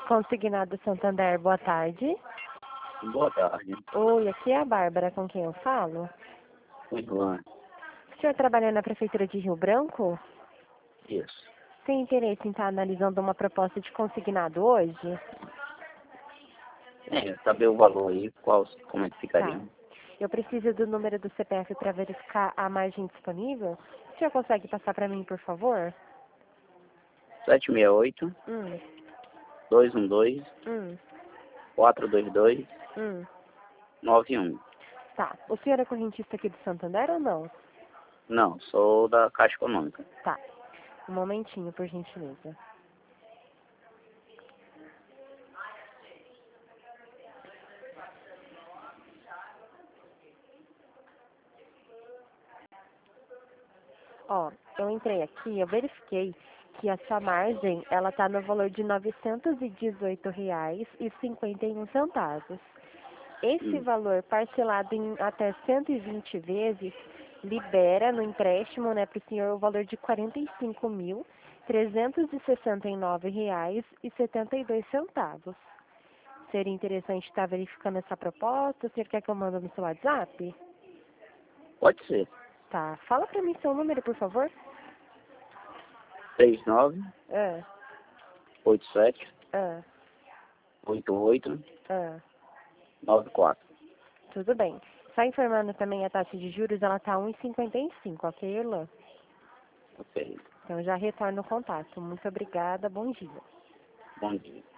Consignado Santander, boa tarde. Boa tarde. Oi, aqui é a Bárbara, com quem eu falo. Muito bom. O senhor trabalha na Prefeitura de Rio Branco? Isso. Tem interesse em estar analisando uma proposta de consignado hoje? Saber o valor aí, como é que ficaria. Tá. Eu preciso do número do CPF para verificar a margem disponível. O senhor consegue passar para mim, por favor? 768 Hum, 212 hum, 422 hum. 91. Tá. O senhor é correntista aqui do Santander ou não? Não, sou da Caixa Econômica. Tá. Um momentinho, por gentileza. Ó, eu entrei aqui, eu verifiquei que a sua margem, ela tá no valor de R$ 918,51. Esse valor parcelado em até 120 vezes libera no empréstimo, né, para o senhor o valor de R$ 45.369,72. Seria interessante estar verificando essa proposta. O senhor quer que eu mande no seu WhatsApp? Pode ser. Tá. Fala para mim seu número, por favor. 39 Ah, 87 ah, 88 ah. 94. Tudo bem. Só informando também a taxa de juros, ela tá 1,55, ok, Irlan? Ok. Então já retorno o contato. Muito obrigada, bom dia. Bom dia.